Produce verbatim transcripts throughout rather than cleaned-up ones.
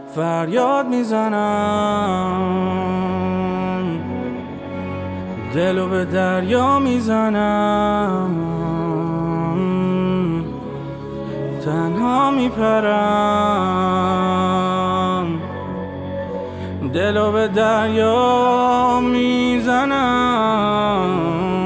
فریاد میزنم، دلو به دریا میزنم، تنها میپرم، دلو به دریا میزنم.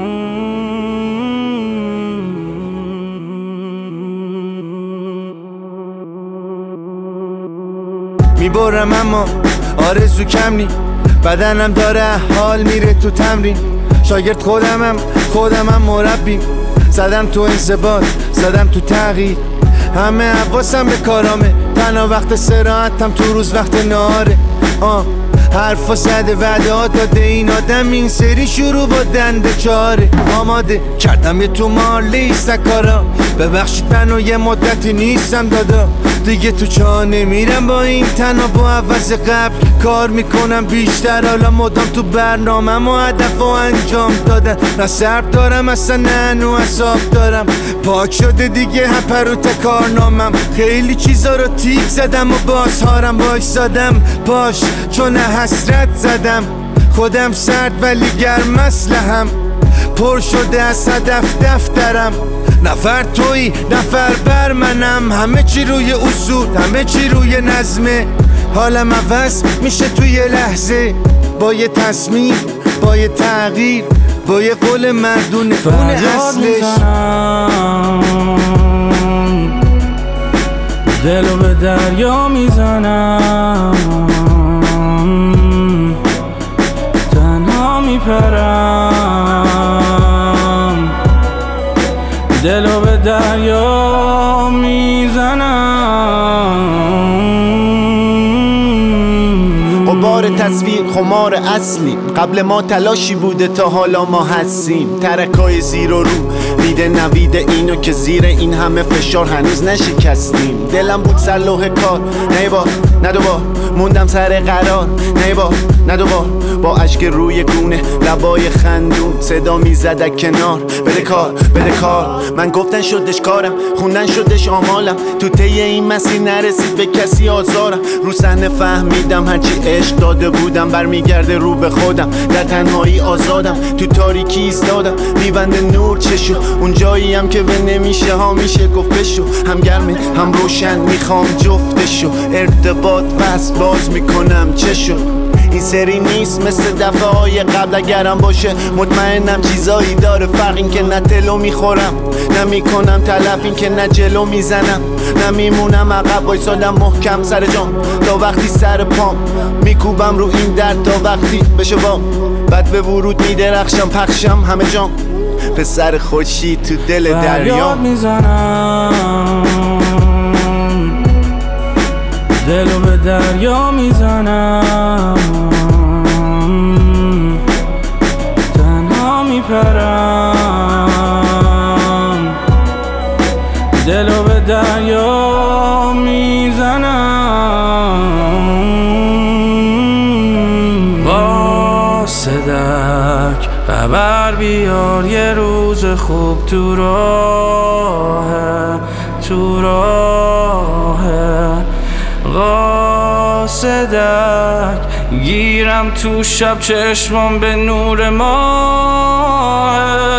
میبرم اما آرزو کم نی، بدنم داره حال میره تو تمرین. شاگرد خودمم خودمم مربیم، زدم تو انضباط زدم تو تغییر. همه حواسم به کارامه، تنها وقت سراحتم تو روز وقت نهاره. آه حرفا زده وعده‌ها داده این آدم، این سری شروع با دنده چاره. آماده کردم یه تو مارلیست کارا، ببخشید منو یه مدتی نیستم دادا. دیگه تو چاه نمیرم با این تنها، با عوض قبل کار میکنم بیشتر. حالا مدام تو برنامه و هدف و انجام دادن، نه سرد دارم اصلا نه نو حساب دارم. پاک شده دیگه هپروت کارنامم، خیلی چیزا رو تیک زدم و باز هارم وایسادم پاش، چون حسرت زدم خودم سرد ولی گرم اسلحه‌ام پر شده از هدف دفترم. نفر توی نفر بر منم، همه چی روی اصول همه چی روی نظمه. حالم عوض میشه توی یه لحظه، با یه تصمیم با یه تغییر، با یه قول مردونه خون اصلش. دلو به دریا میزنم، تنها میپرم، دلو به دریا میزنم. غبار تصویر خمار اصلی، قبل ما تلاشی بوده تا حالا ما هستیم. ترکای زیر و رو میده نویده اینو که زیر این همه فشار هنوز نشکستیم. دلم بود سر لوح کار، نه بار نه دوبار موندم سر قرار، نه بار نه دوبار با اشک روی گونه لبای خندون صدا میزد کنار. بده کار بده کار، من گفتن شدش کارم خوندن شدش آمالم. تو طی این مسیر نرسید به کسی آزارم. رو صحنه فهمیدم هرچی عشق داده بودم برمیگرده رو به خودم. در تنهایی آزادم، تو تاریکی ایستادم میبنده نور چشو. اون جاییم که به نمیشه ها میشه گفت بشو. هم گرمه هم روشن میخوام جفتشو، ارتباط بس باز میکنم چشو. این سری نیست مثل دفعه های قبل، اگرم باشه مطمئنم چیزایی داره فرق. این که نه تلو میخورم نه میکنم تلف، این که نه جلو میزنم نه میمونم عقب. وایسادم محکم سر جام تا وقتی سر پام میکوبم رو این درد تا وقتی بشه بام. بعد به ورود میدرخشم پخشم همه جام، پسر خوشی تو دل دریا. فریاد میزنم، دلو به دریا میزنم، تنها میپرم، دلو به دریا میزنم. واسدک خبر بیار یه روز خوب تو راه تو راه قاصدک. گیرم تو شب چشمام به نور ماه،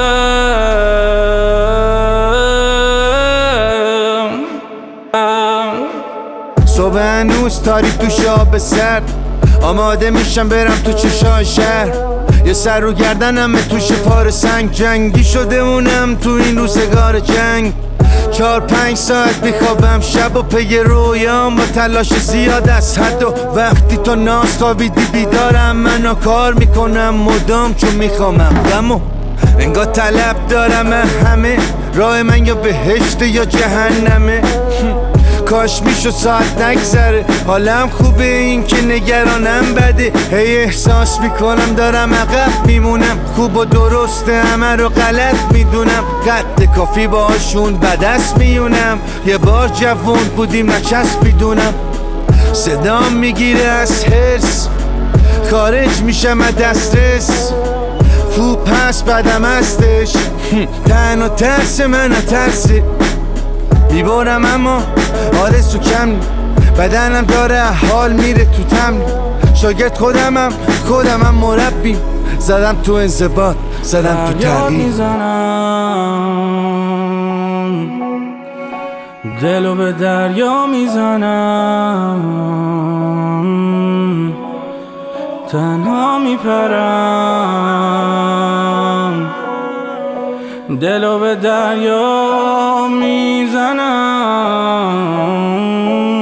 صبح هنوز تاریک تو شاب سرد، آماده میشم برم تو چشای شهر. یه سر رو گردنم توش پار سنگ، جنگی شده مونم تو این روزگار جنگ. چار پنج ساعت میخوابم شب و پی رویام، با تلاش زیاد از حد و وقتی تو ناز خوابیدی بیدارم. منو کار میکنم مدام چون میخوامم دمو انگار طلب دارم همه. راه من یا بهشت یا جهنمه، کاش میشو ساعت نگذره. حالم خوبه این که نگرانم بده، هی احساس میکنم دارم عقب میمونم. خوب و درسته همه رو غلط میدونم، قد کافی باشون بدست میونم. یه بار جوون بودیم نچسب میدونم، صدام میگیره از حرص خارج میشم از دسترس. خوب هست بدم هستش، تنها ترس من ترسه. میبارم اما آرزو کم نی، بدنم داره حال میره تو تمرین. شاگرد خودمم خودمم مربیم. زدم تو انضباط زدم تو تغییر. میزنم دلو به دریا میزنم، تنها میپرم. دلو به دریا میزنم